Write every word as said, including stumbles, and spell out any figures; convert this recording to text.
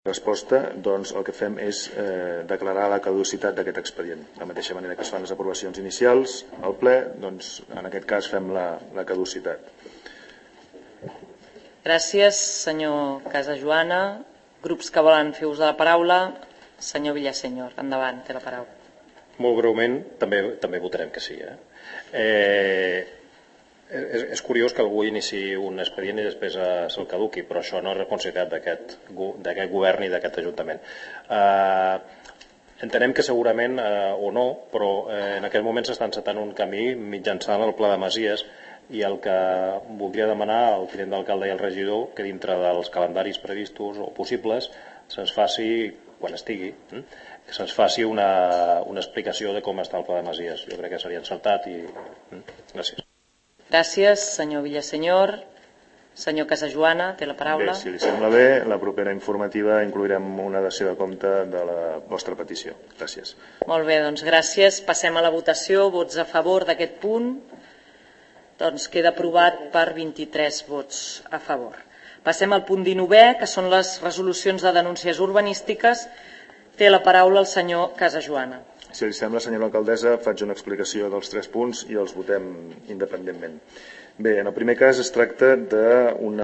resposta, doncs el que fem és eh, declarar la caducitat d'aquest expedient. De la mateixa manera que es fan les aprovacions inicials al ple, doncs en aquest cas fem la, la caducitat. Gràcies, senyor Casajoana. Grups que volen fer ús de la paraula. Senyor Villasenyor, endavant, té la paraula. Molt breument, també, també votarem que sí. Eh? Eh, és, és curiós que algú iniciï un expedient i després eh, se'l caduqui, però això no és responsabilitat d'aquest govern i d'aquest Ajuntament. Eh, entenem que segurament, eh, o no, però eh, en aquest moment s'està encetant un camí mitjançant el Pla de Masies, i el que voldria demanar al tinent d'alcalde i al regidor que dintre dels calendaris previstos o possibles se'ns faci, quan estigui, que se'ns faci una, una explicació de com està el Pla de Masies. Jo crec que seria encertat i... Gràcies. Gràcies, senyor Villasenyor. Senyor Casajoana, té la paraula. Bé, si li sembla bé, la propera informativa inclourem una dació de compte de la vostra petició. Gràcies. Molt bé, doncs gràcies. Passem a la votació. Vots a favor d'aquest punt. Doncs queda aprovat per vint-i-tres vots a favor. Passem al punt dinovè, que són les resolucions de denúncies urbanístiques. Té la paraula el senyor Casajoana. Si li sembla, senyora alcaldessa, faig una explicació dels tres punts i els votem independentment. Bé, en el primer cas es tracta d'una